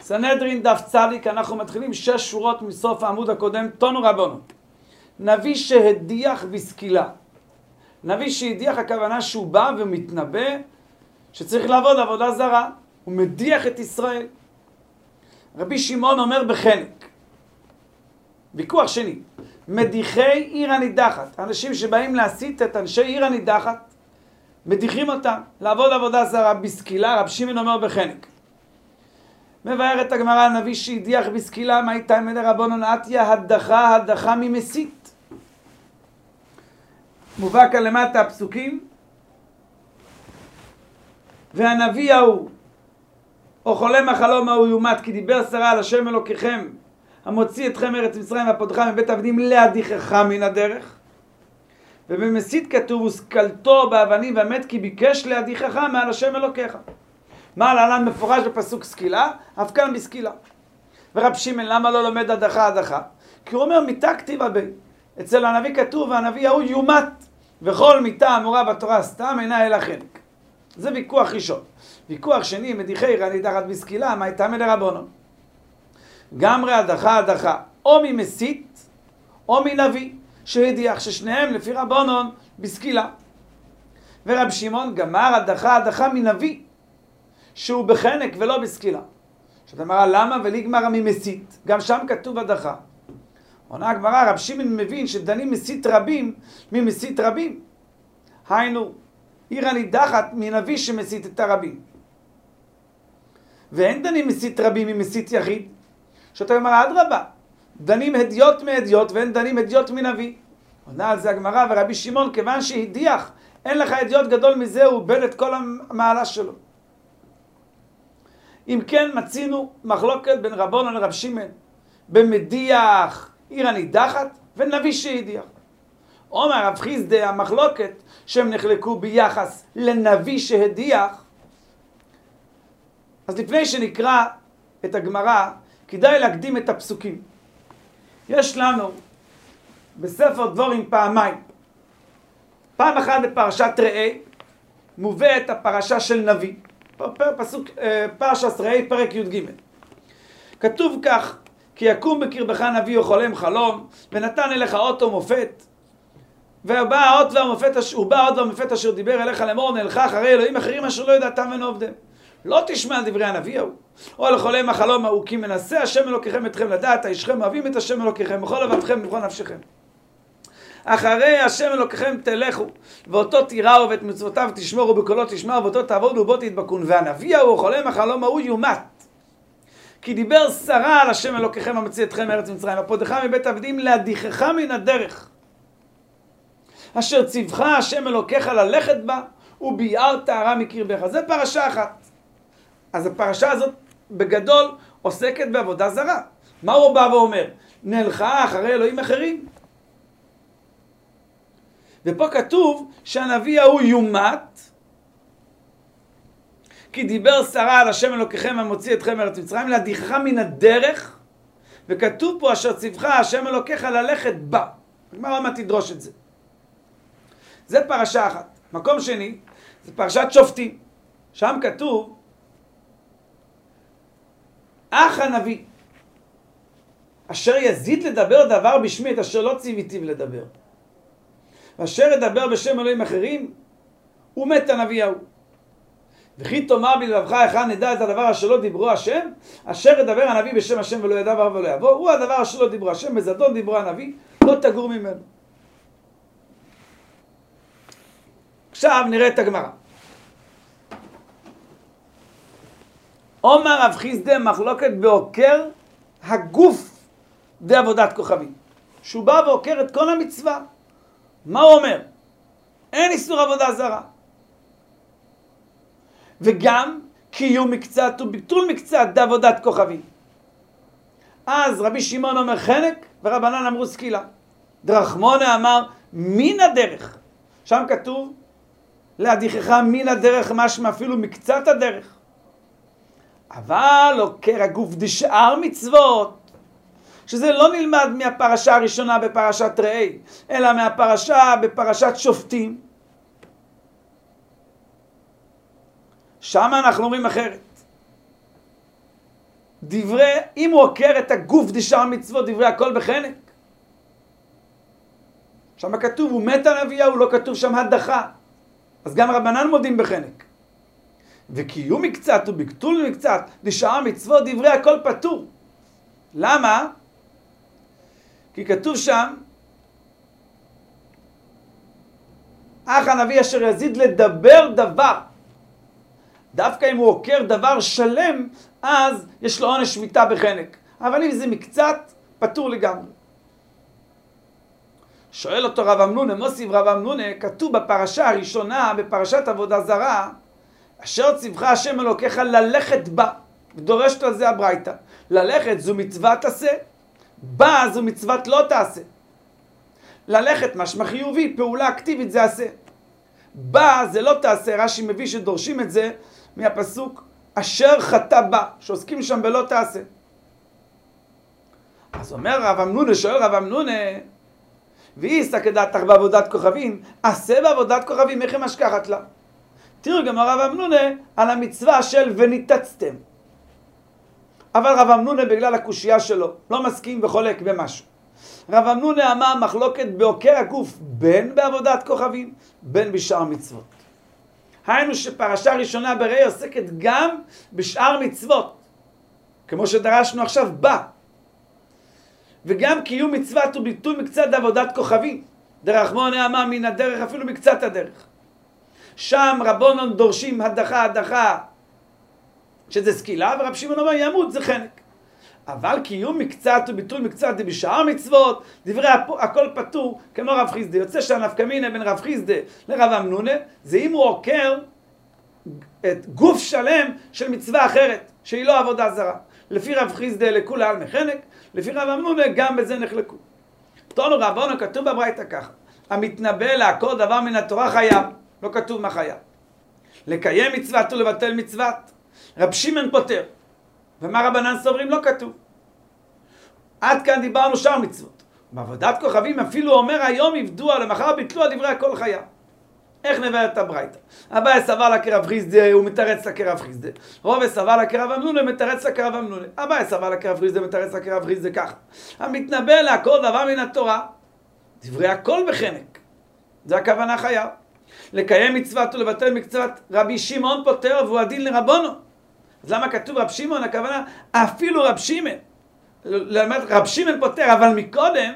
סנהדרין דף צדיק, אנחנו מתחילים 6 שורות מסוף העמוד הקודם, תונו רבנו. נביא שהדיח בסקילה. נביא שהדיח הכוונה שהוא בא ומתנבא שצריך לעבוד עבודה זרה. הוא מדיח את ישראל. רבי שמעון אומר בחנק. ויכוח שני. מדיחי עיר הנידחת. אנשים שבאים להסית את אנשי עיר הנידחת, מדיחים אותם לעבוד עבודה זרה בסקילה. רבי שמעון אומר בחנק. מבארת הגמרא, נביא שהדיח בסקילה, מה הייתה מדי רבונן עטיה, הדחה ממסית. מובא כאן למטה הפסוקים. והנביא ההוא, או חולם החלום ההוא יומת, כי דיבר שרה על השם אלוקיכם, המוציא אתכם מארץ מצרים והפודכם מבית עבדים להדיחך מן הדרך. ובמסית כתוב, וסקלתו באבנים ומת, כי ביקש להדיחך מעל השם אלוקיך. מה להלן מפורש בפסוק סקילה? אף כאן בסקילה. ורב שמעון, למה לא לומד הדחה? כי הוא אומר, מיתה כתיבה בי. אצל הנביא כתוב, והנביא ההוא יומת, וכל מיתה אמורה בתורה סתם אינה אלא חנק. זה ויכוח ראשון. ויכוח שני, מדיחי עיר הנידחת בסקילה, מה הייתה מדי רבונן? גמרי הדחה, או ממסית, או מנביא, שהדיח, ששניהם לפי רבונן בסקילה. ורב שמעון גמר הדחה מנביא, שהוא בחנק ולא בסקילה. שאתה אמרה למה ולי גמרא ממסית? גם שם כתוב הדחה. עונה הגמרא, רב שמעון מבין שדנים מסית רבים ממסית רבים. היינו, עיר הנידחת מנביא שמסית את הרבים. ואין דנים מסית רבים ממסית יחיד. שאתה אמרה אדרבה, דנים הדיוט מהדיוט ואין דנים הדיוט מנביא. עונה על זה הגמרא, ורבי שמעון כיוון שהדיח, אין לך הדיוט גדול מזה, הוא בל את כל המעלה שלו. אם כן מצינו מחלוקת בין רבונן לרב שמעון במדיח עיר הנידחת ונביא שהדיח. אומר רב חיסדא, המחלוקת שהם נחלקו ביחס לנביא שהדיח. אז לפני שנקרא את הגמרא, כדאי להקדים את הפסוקים. יש לנו בספר דבורים פעמיים. פעם אחת בפרשת ראה מובאת הפרשה של נביא. פסוק פרשת ראה פרק י"ג. כתוב כך, כי יקום בקרבך נביא או חולם חלום, ונתן אליך אות ומופת. ובא האות והמופת אשר דיבר אליך לאמור, נלכה אחרי אלוהים אחרים אשר לא ידעתם ונעבדם. לא תשמע דברי הנביא ההוא, או לחולם החלום ההוא, כי מנסה השם אלוקיכם אתכם לדעת, האישכם אוהבים את השם אלוקיכם, בכל לבבכם ובכל נפשכם. אחרי השם אלוקיכם תלכו, ואותו תיראו ואת מצוותיו תשמורו, בקולו תשמעו, ואותו תעבודו ובו תדבקון. והנביא ההוא, חולם החלום ההוא יומת. כי דיבר שרה על השם אלוקיכם המוציא אתכם מארץ מצרים, הפודך מבית עבדים להדיחך מן הדרך. אשר ציווך השם אלוקיך ללכת בה, וביערת הרע מקרבך. זה פרשה אחת. אז הפרשה הזאת בגדול עוסקת בעבודה זרה. מה הוא בא ואומר? נלכה אחרי אלוהים אחרים. ופה כתוב שהנביא ההוא יומת, כי דיבר שרה על השם אלוקיכם המוציא אתכם מארץ מצרים, להדיחך מן הדרך, וכתוב פה אשר ציווך השם אלוקיך ללכת בה. מה מה תדרוש את זה? זה פרשה אחת. מקום שני, זה פרשת שופטים. שם כתוב, אך הנביא, אשר יזיד לדבר דבר בשמי, את אשר לא ציוויתיו לדבר. ואשר ידבר בשם אלוהים אחרים, הוא מת הנביא ההוא. וכי תאמר בלבבך, היכן נדע את הדבר אשר לא דיברו השם, אשר ידבר הנביא בשם השם ולא ידע ולא יבוא, הוא הדבר אשר לא דיברו השם, בזדון דיברו הנביא, לא תגור ממנו. עכשיו נראה את הגמרא. אומר רב חיסדא, מחלוקת בעוקר הגוף בעבודת כוכבים. שהוא בא ועוקר את כל המצווה. מה הוא אומר? אין איסור עבודה זרה. וגם קיום מקצת וביטול מקצת בעבודת כוכבים. אז רבי שמעון אומר חנק ורבנן אמרו סקילה. דרחמונה אמר מן הדרך. שם כתוב להדיחך מן הדרך, משמע אפילו מקצת הדרך. אבל עוקר הגוף דשאר מצוות, שזה לא נלמד מהפרשה הראשונה בפרשת ראה, אלא מהפרשה בפרשת שופטים. שם אנחנו אומרים אחרת. אם הוא עוקר את הגוף דשאר מצוות, דברי הכל בחנק. שם כתוב, הוא מת על הנביאה, הוא לא כתוב שם הדחה. אז גם רבנן מודים בחנק. וקיום מקצת ובקטול מקצת, דשאר מצוות, דברי הכל פטור. למה? כי כתוב שם, אך הנביא אשר יזיד לדבר דבר. דווקא אם הוא עוקר דבר שלם, אז יש לו עונש מיתה בחנק. אבל אם זה מקצת, פטור לגמרי. שואל אותו רב אמנונה, מוסיף רב אמנונה, כתוב בפרשה הראשונה, בפרשת עבודה זרה, אשר ציווך השם אלוקיך ללכת בה, ודורשת על זה הברייתא. ללכת זו מצוות תעשה, בה זו מצוות לא תעשה. ללכת משמע חיובי, פעולה אקטיבית זה עשה. בה זה לא תעשה, רש"י מביא שדורשים את זה מהפסוק אשר חטא בה, שעוסקים שם בלא תעשה. אז אומר רב אמנונה, שואל רב אמנונה, ואיסא כדעתך בעבודת כוכבים, עשה בעבודת כוכבים, איך היא משכחת לה? תרגם הרב אמנונה על המצווה של וניתצתם. אבל רב אמנונה בגלל הקושייה שלו לא מסכים וחולק במשהו. רב אמנונה אמר מחלוקת בעוקר הגוף בין בעבודת כוכבים בין בשאר מצוות. היינו שפרשה ראשונה בראי עוסקת גם בשאר מצוות, כמו שדרשנו עכשיו בה. וגם קיום מצוות וביטול מקצת עבודת כוכבים. דרך מונה אמר מן הדרך אפילו מקצת הדרך. שם רבונון דורשים הדחה, שזה סקילה, ורב שמעון אומר ימות זה חנק. אבל קיום מקצת וביטול מקצת זה בשאר מצוות, דברי הכל פטור, כמו רב חיסדה. יוצא שהנפקא מינה בין רב חיסדה לרב אמנונה, זה אם הוא עוקר את גוף שלם של מצווה אחרת, שהיא לא עבודה זרה. לפי רב חיסדה לכולי עלמא חנק, לפי רב אמנונה גם בזה נחלקו. תנו רבנו כתוב בברייתא ככה, המתנבא לעקור דבר מן התורה חייב, לא כתוב מה חייב. לקיים מצוות ולבטל מצוות, רב שמעון פוטר. ומה רבנן סוברים לא כתוב. עד כאן דיברנו שאר מצוות. בעבודת כוכבים אפילו אומר היום יבדו למחר ביטלו על דברי הכל חייב. איך נבהרת הברייתא? אביי סבר לה כרב חיסדה, הוא מתרץ לה כרב חיסדה. רובה סבר לה כרב אמנונה, מתרץ לה כרב אמנונה. אביי סבר לה כרב חיסדה, מתרץ לה כרב חיסדה ככה. המתנבא לעקור דבר מן התורה, דברי הכל בחנק. זה הכוונה חייב. לקיים מצוות ולבטל מצוות, רבי שמעון פוטר והוא הדין לרבונו. אז למה כתוב רב שמעון? הכוונה אפילו רב שמעון. רב שמעון פוטר, אבל מקודם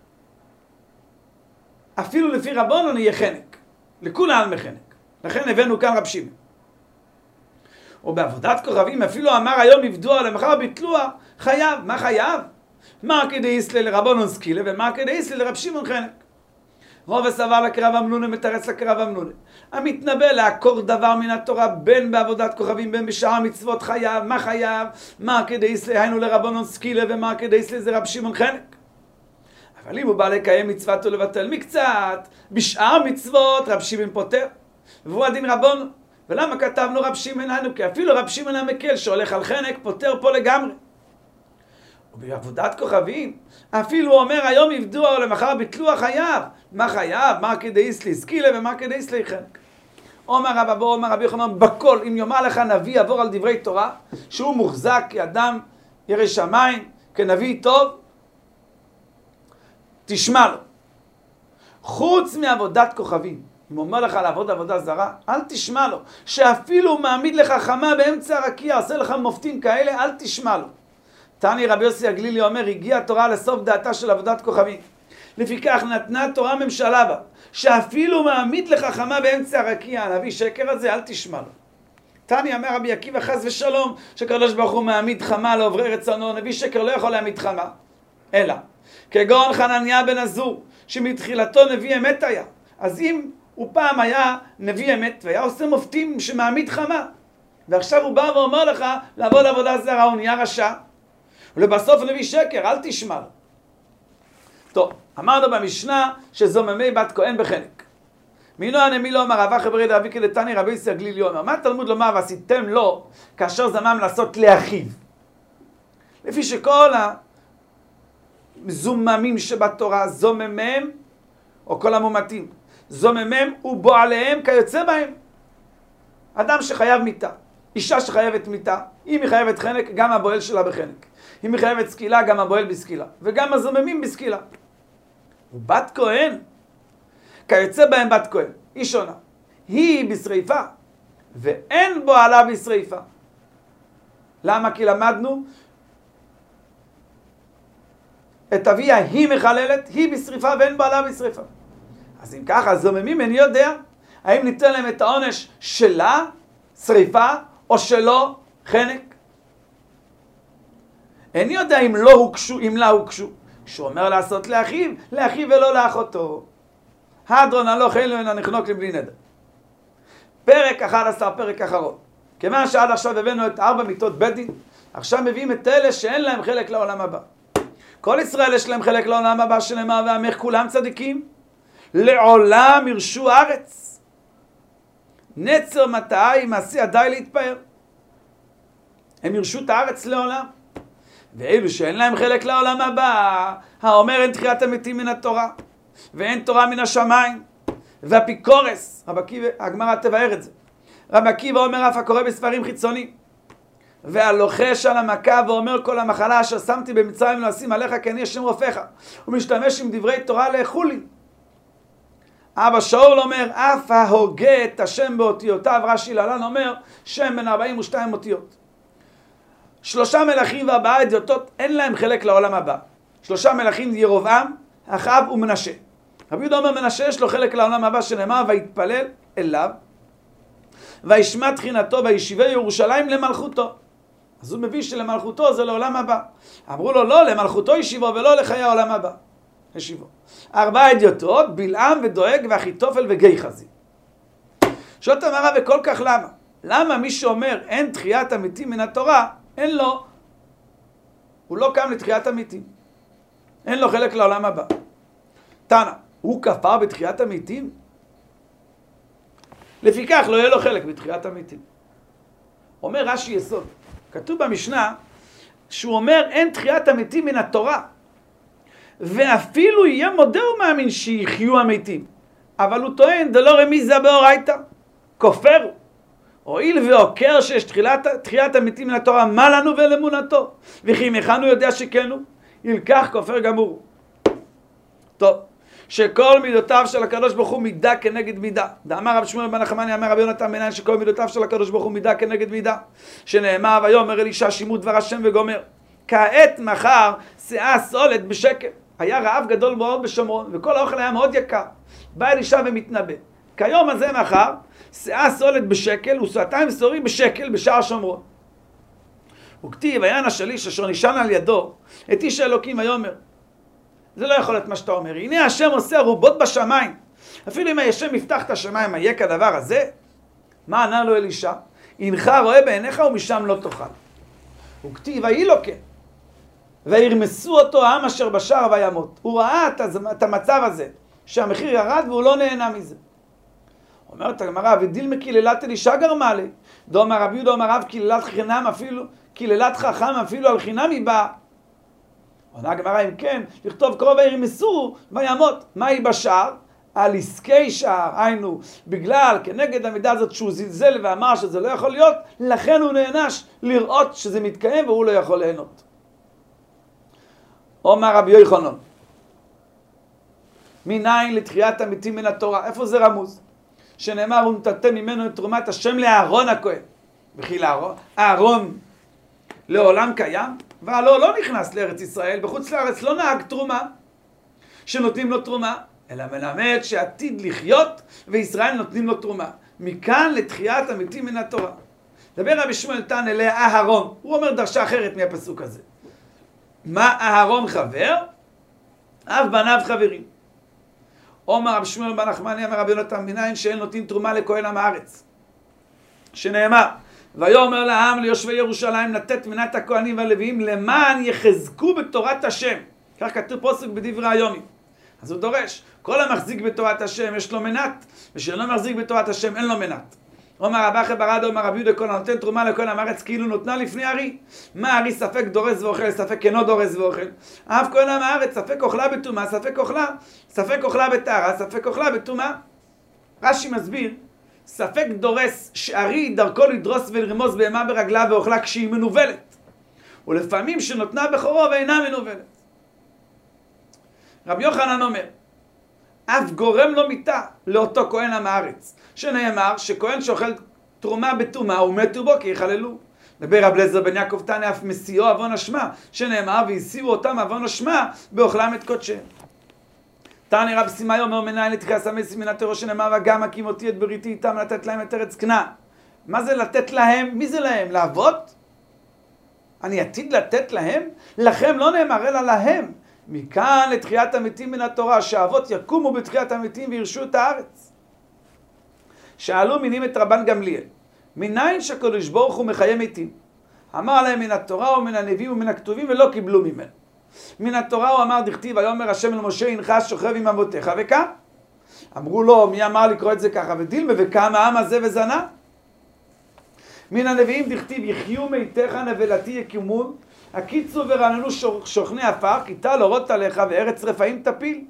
אפילו לפי רבונו יהיה חנק. לכולה עלמא חנק. לכן הבאנו כאן רב שמעון. ובעבודת כוכבים אפילו אמר היום יבדוה למחר ביטלוה, חייב. מה חייב? מה כדי יסלה לרבונו סקילה ומה כדי יסלה לרב שמעון חנק. רוב סבר לה כרב אמנונה, מתרץ לה כרב אמנונה. המתנבא לעקור דבר מן התורה בין בעבודת כוכבים בין בשאר מצוות חייב. מה חייב? מה כדי יסלה היינו לרבונו סקילה ומה כדי יסלה זה רב שמעון חנק. אבל אם הוא בא לקיים מצוות ולבטל מקצת, בשאר מצוות רב שמעון פוטר, והוא הדין רבונו. ולמה כתבנו רב שמעון היינו? כי אפילו רב שמעון המקל שהולך על חנק פוטר פה לגמרי. ובעבודת כוכבים, אפילו הוא אומר היום יבדוה ולמחר ביטלוה חייב. מה חייב? מה כדי יסלי סקילה ומה כדי יסלי חנק. אומר רב אבו, אומר רבי יוחנן, בכל, אם יאמר לך נביא יעבור על דברי תורה, שהוא מוחזק כאדם ירא שמיים, כנביא טוב, תשמע לו. חוץ מעבודת כוכבים, אם אומר לך לעבוד עבודה זרה, אל תשמע לו. שאפילו מעמיד לך חמה באמצע הרקיע, עושה לך מופתים כאלה, אל תשמע לו. תני רבי יוסי הגלילי אומר, הגיעה התורה לסוף דעתה של עבודת כוכבים. לפיכך נתנה תורה ממשלה בה, שאפילו מעמיד לך חמה באמצע הרקיע, הנביא שקר הזה, אל תשמע לו. תני אומר רבי עקיבא חס ושלום, שקדוש ברוך הוא מעמיד חמה לעוברי רצונו, נביא שקר לא יכול להעמיד חמה. אלא, כגון חנניה בן עזור, שמתחילתו נביא אמת היה. אז אם הוא פעם היה נביא אמת, והיה עושה מופתים שמעמיד חמה, ועכשיו הוא בא ואומר לך, לעבוד עבודה זרה, הוא נהיה רשע, ולבסוף נביא שקר, אל תשמע לו. טוב, אמרנו במשנה שזוממי בת כהן בחנק. מינו הנמי לא אמר רבא חברי דרבי כדתני רבי יוסי הגלילי אומר, מה תלמוד לומר ועשיתם לו כאשר זמם לעשות לאחיו? לפי שכל הזוממים שבתורה זוממם, או כל המומתים, זוממם ובועליהם כיוצא בהם. אדם שחייב מיתה, אישה שחייבת מיתה, אם היא חייבת חנק, גם הבועל שלה בחנק. אם היא חייבת סקילה, גם הבועל בסקילה. וגם הזוממים בסקילה. ובת כהן, כיוצא בהם בת כהן, היא שונה. היא בשריפה, ואין בועלה בשריפה. למה? כי למדנו את אביה היא מחללת, היא בשריפה ואין בעלה בשריפה. אז אם ככה, זוממים, אני יודע, האם ניתן להם את העונש שלה, שריפה, או שלא, חנק? איני יודע אם לא הוקשו, אם לה הוקשו. כשהוא אומר לעשות לאחיו, לאחיו ולא לאחותו. הדרון הלוך חילו אינה נחנוק לבלי נדר. פרק 11, פרק אחרון. כיוון שעד עכשיו הבאנו את 4 מיתות בית דין, עכשיו מביאים את אלה שאין להם חלק לעולם הבא. כל ישראל יש להם חלק לעולם הבא, שנאמר ועמך כולם צדיקים, לעולם ירשו ארץ. נצר מטעי מעשי עדיי להתפאר. הם ירשו את הארץ לעולם. ואלו שאין להם חלק לעולם הבא, האומר אין תחיית המתים מן התורה, ואין תורה מן השמיים, והפיקורס, הגמרא תבאר את זה. רבי עקיבא אומר אף הקורא בספרים חיצוניים, והלוחש על המכה ואומר כל המחלה אשר שמתי במצרים לא אשים עליך כי אני השם רופאך, ומשתמש עם דברי תורה לאכולי. אבא שאול אומר אף ההוגה את השם באותיותיו, רש"י להלן אומר שם בן 42 אותיות. 3 מלכים ו4 אדיוטות אין להם חלק לעולם הבא. 3 מלכים ירבעם, אחאב ומנשה. רבי יהודה אומר מנשה יש לו חלק לעולם הבא, שנאמר ויתפלל אליו וישמע תחינתו וישיבה ירושלים למלכותו. אז הוא מביא שלמלכותו זה לעולם הבא. אמרו לו לא, למלכותו ישיבו ולא לחיי העולם הבא. ישיבו. 4 אדיוטות, בלעם ודואג ואחיתופל וגייחזי. שואלת המראה וכל כך למה? למה מי שאומר אין תחיית המתים מן התורה, אין לו, הוא לא קם לתחיית המתים. אין לו חלק לעולם הבא. תנא, הוא כפר בתחיית המתים? לפיכך לא יהיה לו חלק בתחיית המתים. אומר רש"י יסוד, כתוב במשנה שהוא אומר אין תחיית המתים מן התורה, ואפילו יהיה מודה ומאמין שיחיו המתים, אבל הוא טוען דלא רמיזה באורייתא, כופר. הואיל ועוקר שיש תחיית המתים מן התורה, מה לנו ולאמונתו? וכי מכאן הוא יודע שכן הוא? ילקח כופר גמור. טוב, שכל מידותיו של הקדוש ברוך הוא מידה כנגד מידה. דאמר רב שמואל בן נחמני אמר רבי יונתן בן עין שכל מידותיו של הקדוש ברוך הוא מידה כנגד מידה. שנאמר ויאמר אלישע שמעו דבר השם וגומר. כעת מחר שאה סולת בשקל. היה רעב גדול מאוד בשומרון וכל האוכל היה מאוד יקר. בא אלישע ומתנבא. כיום הזה מחר שאה סולת בשקל ושעתיים סורים בשקל בשער שומרון. וכתיב ויען השליש אשר נשען על ידו את איש האלוקים ויאמר זה לא יכול להיות מה שאתה אומר. הנה השם עושה רובות בשמיים. אפילו אם השם יפתח את השמיים, מה יהיה כדבר הזה? מה ענה לו אלישע? הנך רואה בעיניך ומשם לא תאכל. וכתיב ויהי לו כן. וירמסו אותו העם אשר בשער וימות. הוא ראה את המצב הזה, שהמחיר ירד והוא לא נהנה מזה. אומרת הגמרא, ודילמה קללת אלישע גרמה לי. דאמר רבי יהודה אמר רב קללת חכם אפילו, קללת חכם אפילו על חינם היא באה. עונה הגמרא אם כן, לכתוב קרוב וירמסו וימות. מה היא בשער? על עסקי שער, היינו, בגלל כנגד המידה הזאת שהוא זלזל ואמר שזה לא יכול להיות, לכן הוא נענש לראות שזה מתקיים והוא לא יכול ליהנות. אומר רבי יוחנן, מניין לתחיית המתים מן התורה? איפה זה רמוז? שנאמר הוא נתתה ממנו את תרומת השם לאהרון הכהן. וכי אהרון לעולם קיים, והלא לא נכנס לארץ ישראל, בחוץ לארץ לא נהג תרומה, שנותנים לו תרומה, אלא מלמד שעתיד לחיות, וישראל נותנים לו תרומה. מכאן לתחיית המתים מן התורה. דבר רבי שמואל תנא לאהרון, הוא אומר דרשה אחרת מהפסוק הזה. מה אהרון חבר? אב בניו חברים. אומר רבי שמואל בן נחמני אמר רבי יונתן בן עין שאין נותנים תרומה לכהן עם הארץ. שנאמר, ויאמר לעם ליושבי ירושלים לתת מנת הכהנים והלוויים למען יחזקו בתורת השם. כך כתוב פסוק בדברי היומי. אז הוא דורש, כל המחזיק בתורת השם יש לו מנת, ושלא מחזיק בתורת השם אין לו מנת. אומר רבא אחי ברדה, אומר רבי יהודה כל הנותן תרומה לכהן עם הארץ כאילו נותנה לפני ארי. מה ארי ספק דורס ואוכל, ספק אינו דורס ואוכל. אף כהן עם הארץ ספק אוכלה בטומאה, ספק אוכלה בטהרה, ספק אוכלה בטומאה. רש"י מסביר ספק דורס שערי דרכו לדרוס ולרמוס בהמה ברגלה ואוכלה כשהיא מנובלת, ולפעמים שנותנה בכורו ואינה מנובלת. רבי יוחנן אומר, אף גורם לו מיתה לאותו כהן עם הארץ, שנאמר שכהן שאוכל תרומה בטומאה ומתו בו כי יחללו. דבר רב אליעזר בן יעקב תנא אף מסיעו עוון אשמה, שנאמר והסיעו אותם עוון אשמה באוכלם את קודשם. תנא רב סימאי אומר מנין לתחייה סמסים מן התורה, שנאמר וגם הקים אותי את בריתי איתם לתת להם את ארץ כנען. מה זה לתת להם? מי זה להם? לאבות? אני עתיד לתת להם? לכם לא נאמר אלא להם. מכאן לתחיית המתים מן התורה, שהאבות יקומו בתחיית המתים וירשו את הארץ. שאלו מינים את רבן גמליאל, מניין שהקדוש ברוך הוא מחיה מתים? אמר להם מן התורה ומן הנביאים ומן הכתובים, ולא קיבלו ממנו. מן התורה הוא אמר דכתיב ויאמר השם אל משה הנך שוכב עם אבותיך וקם. אמרו לו מי אמר לקרוא את זה ככה? ודילמה וקם העם הזה וזנה. מן הנביאים דכתיב יחיו מתיך נבלתי יקימון, הקיצו ורעננו שוכני עפר, כי טל אורות עליך וארץ רפאים תפיל.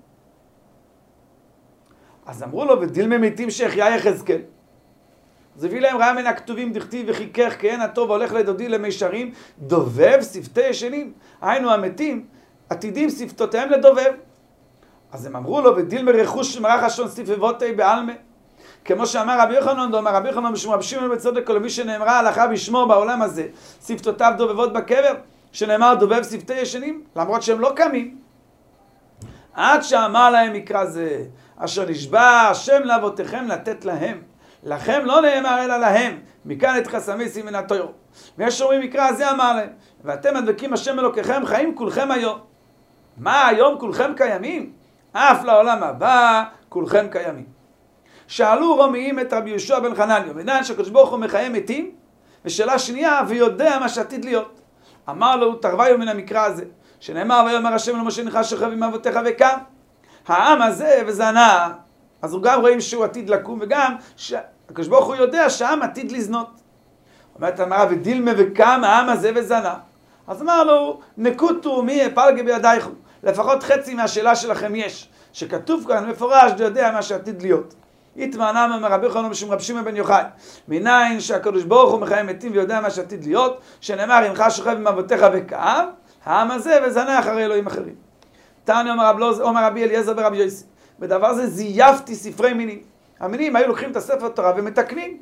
אז אמרו לו ודילמה מתים שהחיה יחזקאל. אז הביא להם ראה מן הכתובים דכתיב וחיכך כהן הטוב הולך לדודי למישרים דובב שפתי ישנים. היינו המתים עתידים שפתותיהם לדובב. אז הם אמרו לו ודילמה רכוש מרח השון ספבותי בעלמה. כמו שאמר רבי יוחנן, אמר רבי יוחנן משום רבי שמעון בצדק כל מי שנאמרה הלכה בשמו בעולם הזה שפתותיו דובבות בקבר, שנאמר דובב שפתי ישנים, למרות שהם לא קמים. עד שאמר להם מקרא זה אשר נשבע השם לאבותיכם לתת להם, לכם לא נאמר אלא להם, מכאן את חסמיסים מן התורה. ויש אומרים מקרא הזה אמר להם, ואתם מדבקים השם אלוקיכם חיים כולכם היום. מה היום כולכם קיימים? אף לעולם הבא כולכם קיימים. שאלו רומיים את רבי יהושע בן חנניה, מניין שהקדוש ברוך הוא מחיה מתים? ושאלה שנייה, ויודע מה שעתיד להיות. אמר לו תרוויו מן המקרא הזה, שנאמר ויאמר השם אל משה הנך שוכב עם אבותיך וקם. העם הזה וזנה, אז הוא גם רואים שהוא עתיד לקום, וגם שהקדוש ברוך הוא יודע שהעם עתיד לזנות. אומרת אמרה ודילמה וקם העם הזה וזנה. אז אמר לו נקוטו מי פלגי בידייך, לפחות חצי מהשאלה שלכם יש, שכתוב כאן מפורש יודע מה שעתיד להיות. התמענה מרבי יוחנן משום רבי שמעון בן יוחאי, מניין שהקדוש ברוך הוא מחיה מתים ויודע מה שעתיד להיות, שנאמר הנך שוכב עם אבותיך וקם, העם הזה וזנה אחרי אלוהים אחרים. תנא אומר רבי אליעזר ברבי יוסי, בדבר זה זייפתי ספרי מינים. המינים היו לוקחים את הספר תורה ומתקנים.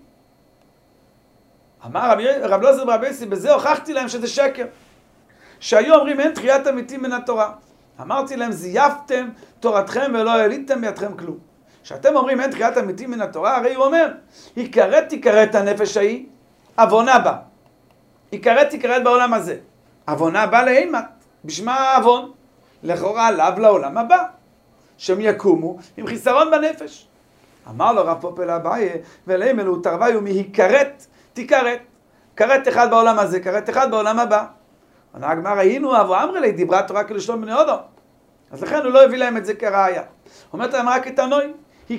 אמר רבי אליעזר ברבי יוסי, בזה הוכחתי להם שזה שקר. שהיו אומרים אין תחיית המתים מן התורה. אמרתי להם זייפתם תורתכם ולא העליתם בידכם כלום. שאתם אומרים אין תחיית המתים מן התורה, הרי הוא אומר, תיכרת הנפש ההיא, עוונה בה. תיכרת בעולם הזה. עוונה בה לאימת, בשמה עוון. לכאורה עליו לעולם הבא. שהם יקומו עם חיסרון בנפש. אמר לו רב פופל אביי, ולהם אלו תרוויו תיכרת. כרת אחד בעולם הזה, כרת אחד בעולם הבא. עונה הגמרא, היינו אבו אמרי דיברה תורה כלשון בני אדם. אז לכן הוא לא הביא להם את זה כראיה. אומרת להם רק את הנוי,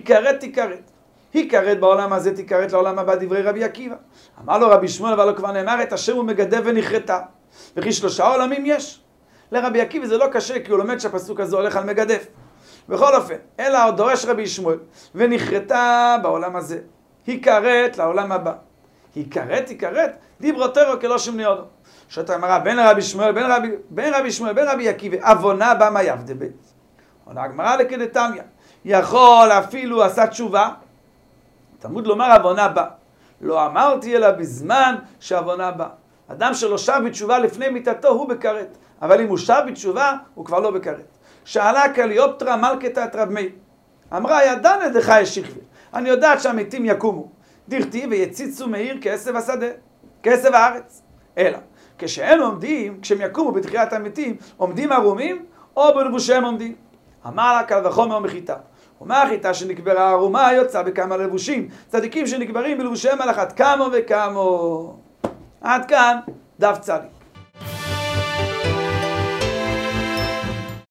תיכרת בעולם הזה, תיכרת לעולם הבא, דברי רבי עקיבא. אמר לו רבי שמואל, אבל לא כבר נאמר את השם הוא מגדף ונכרתה. וכי 3 עולמים יש. לרבי עקיבא זה לא קשה, כי הוא לומד שהפסוק הזה הולך על מגדף. בכל אופן, אלא עוד דורש רבי שמואל, ונכרתה בעולם הזה. תיכרת לעולם הבא. תיכרת, דיברותירו כלשון בני אדם. שאתה אמרה בין רבי שמואל, בין רבי עקיבא, עוונה בה מה יבדבה. עונה הגמרא לכדתניא, יכול אפילו עשה תשובה, תלמוד לומר עוונה בה. לא אמרתי אלא בזמן שעוונה בה. אדם שלא שב בתשובה לפני מיתתו הוא בכרת, אבל אם הוא שב בתשובה הוא כבר לא בכרת. שאלה קליופטרה מלכתא את רב מאיר, אמרה ידענה דחי שכבי, אני יודעת שהמתים יקומו, דכתיב ויציצו מאיר כעשב השדה, כעשב הארץ. אלא כשהם עומדים, כשהם יקומו בתחיית המתים, עומדים ערומים או בלבושיהם עומדים. אמר לה קל וחומר מחיתה. ומה החיטה שנקברה ערומה יוצא בכמה לבושים, צדיקים שנקברים בלבושיהם על אחת כמה וכמה. עד כאן דף צדי.